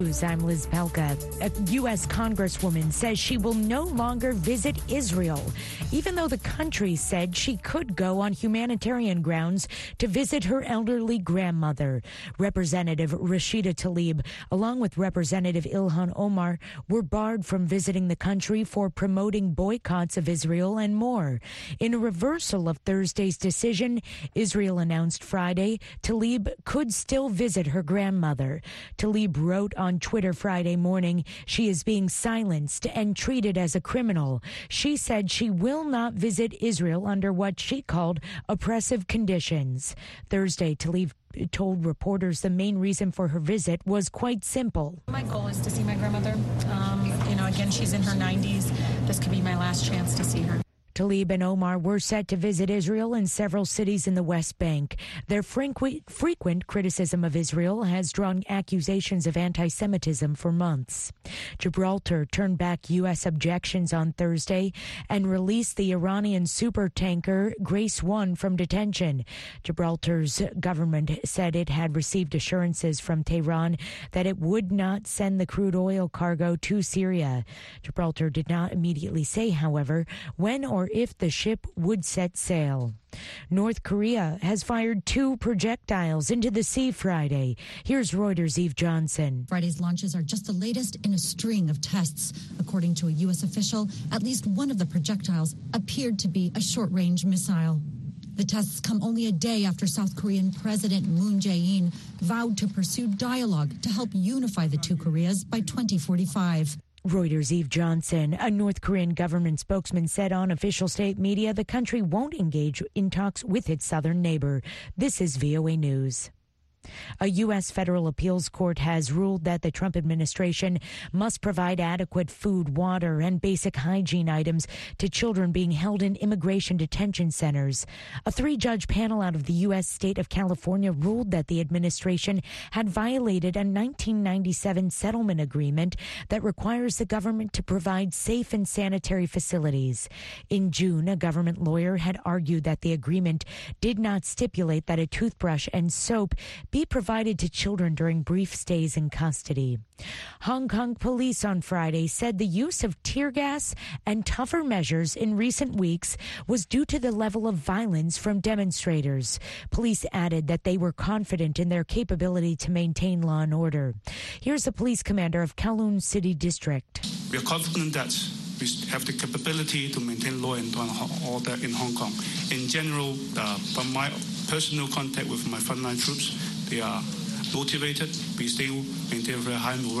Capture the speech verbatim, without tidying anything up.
I'm Liz Pelka. A U S Congresswoman says she will no longer visit Israel, even though the country said she could go on humanitarian grounds to visit her elderly grandmother. Representative Rashida Tlaib, along with Representative Ilhan Omar, were barred from visiting the country for promoting boycotts of Israel and more. In a reversal of Thursday's decision, Israel announced Friday Tlaib could still visit her grandmother. Tlaib wrote on Twitter Friday morning she is being silenced and treated as a criminal. She said she will not visit Israel under what she called oppressive conditions. Thursday, Tlaib told reporters the main reason for her visit was quite simple. My goal is to see my grandmother. Um, you know, again, she's in her nineties. This could be my last chance to see her. Tlaib and Omar were set to visit Israel in several cities in the West Bank. Their frequent, frequent criticism of Israel has drawn accusations of anti-Semitism for months. Gibraltar turned back U S objections on Thursday and released the Iranian supertanker Grace One from detention. Gibraltar's government said it had received assurances from Tehran that it would not send the crude oil cargo to Syria. Gibraltar did not immediately say, however, when or if the ship would set sail. North Korea has fired two projectiles into the sea Friday. Here's Reuters' Eve Johnson. Friday's launches are just the latest in a string of tests. According to a U S official, at least one of the projectiles appeared to be a short-range missile. The tests come only a day after South Korean President Moon Jae-in vowed to pursue dialogue to help unify the two Koreas by twenty forty-five. Reuters' Eve Johnson. A North Korean government spokesman said on official state media the country won't engage in talks with its southern neighbor. This is V O A News. A U S federal appeals court has ruled that the Trump administration must provide adequate food, water, and basic hygiene items to children being held in immigration detention centers. A three-judge panel out of the U S state of California ruled that the administration had violated a nineteen ninety-seven settlement agreement that requires the government to provide safe and sanitary facilities. In June, a government lawyer had argued that the agreement did not stipulate that a toothbrush and soap be provided to children during brief stays in custody. Hong Kong police on Friday said the use of tear gas and tougher measures in recent weeks was due to the level of violence from demonstrators. Police added that they were confident in their capability to maintain law and order. Here's the police commander of Kowloon City District. We are confident that we have the capability to maintain law and order in Hong Kong. In general, uh, from my personal contact with my frontline troops, they are motivated. We still maintain a very high morale.